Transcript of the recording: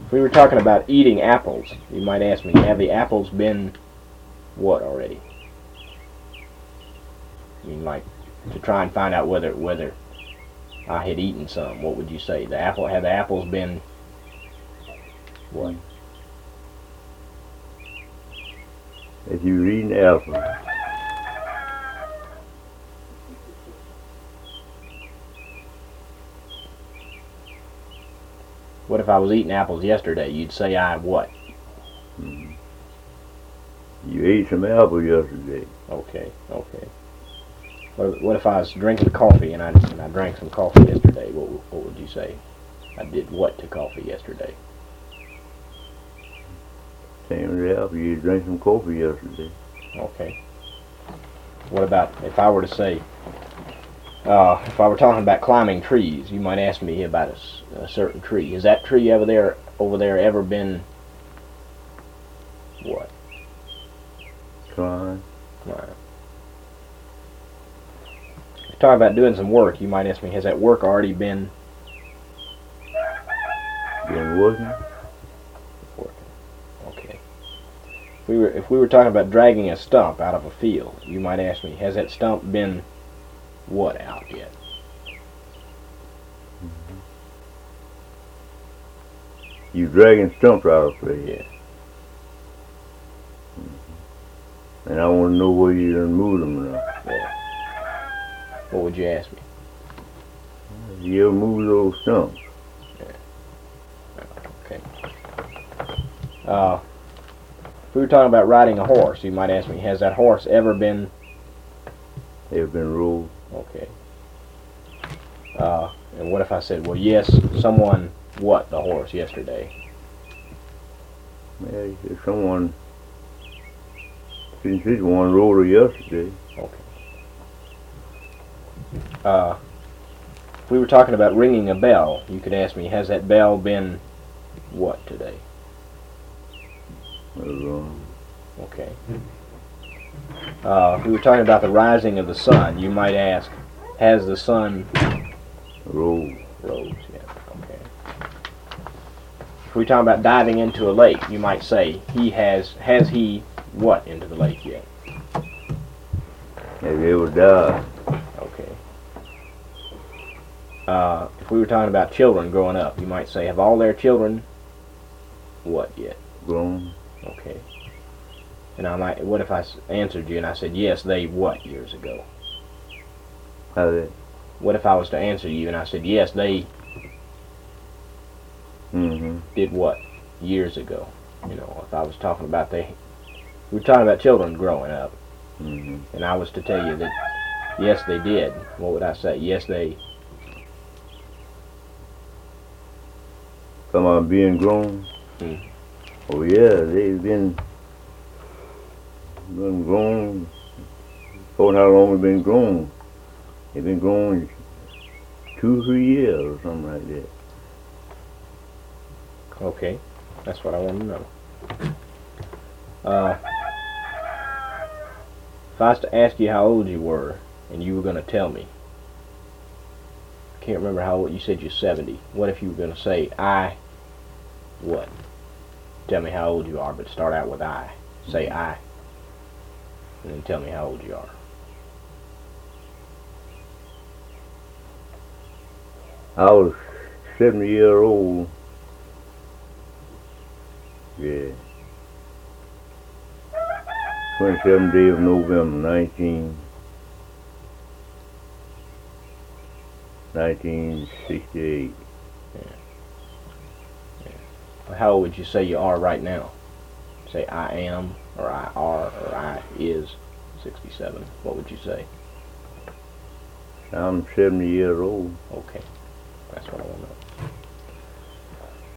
If we were talking about eating apples, you might ask me, have the apples been what already? I mean, like, to try and find out whether I had eaten some, what would you say? Have the apples been what? If you're eating apples, What if I was eating apples yesterday? You'd say I what? you ate some apples yesterday. Okay. What if I was drinking coffee and I drank some coffee yesterday? What would you say? I did what to coffee yesterday? Same as apple, you drank some coffee yesterday. Okay. What about if I were to say, if I were talking about climbing trees, you might ask me about a certain tree. Has that tree over there ever been what? Trying. Right. If you're talking about doing some work, you might ask me, has that work already been working? Okay. If we were talking about dragging a stump out of a field, you might ask me, has that stump been what out yet? You dragging stumps out of it. Yeah. And I want to know where you done moved them now. Yeah. What would you ask me? You ever moved those stumps? Okay. If we were talking about riding a horse, you might ask me, has that horse ever been... Ever been rolled? Okay. And what if I said, well, yes, someone what the horse yesterday? Yeah, if someone... Since this one rode her yesterday. Okay. If we were talking about ringing a bell, you could ask me, has that bell been what today? Okay. If we were talking about the rising of the sun, you might ask, has the sun rose? Yeah. Okay. If we were talking about diving into a lake, you might say, has he what into the lake yet? Have you ever died? Okay. If we were talking about children growing up, you might say, have all their children what yet? Grown? Okay. And what if I answered you and I said, yes, they what years ago? How that? What if I was to answer you and I said, yes, they did what years ago? You know, if I was talking about we were talking about children growing up, and I was to tell you that, yes, they did, what would I say? Yes, they... Come on, being grown? Oh, yeah, they've been grown. Told how long they've been grown. They've been grown 2 or 3 years or something like that. Okay, that's what I want to know. If I was to ask you how old you were, and you were going to tell me, I can't remember how old, you said you're 70. What if you were going to say, what? Tell me how old you are, but start out with I. Say I, and then tell me how old you are. I was 70-year-old. Yeah. 27th day of November, 1968. Yeah. How old would you say you are right now? Say I am, or I are, or I is 67. What would you say? I'm 70 years old. Okay. That's what I want to know.